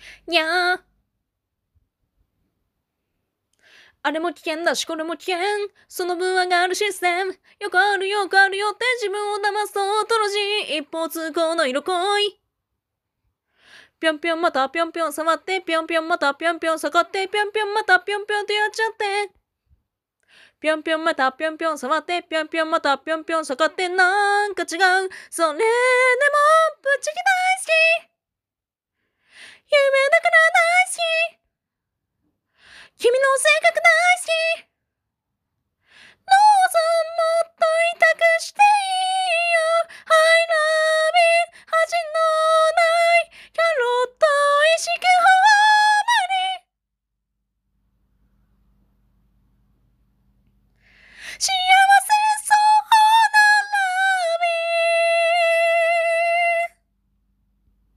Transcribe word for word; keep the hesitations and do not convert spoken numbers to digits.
にゃー。あれも危険だしこれも危険。その分上がるシステム。よくあるよくあるよって自分を騙すとトロジー。一方通行の色恋。ぴょんぴょんまたぴょんぴょん触ってぴょんぴょんまたぴょんぴょん下がってぴょんぴょんまたぴょんぴょんってやっちゃって。ぴょんぴょんまたぴょんぴょん触ってぴょんぴょんまたぴょんぴょん下がってなんか違う。それでもぶっちゃけ大好き。夢だから大好き。君の性格大好き。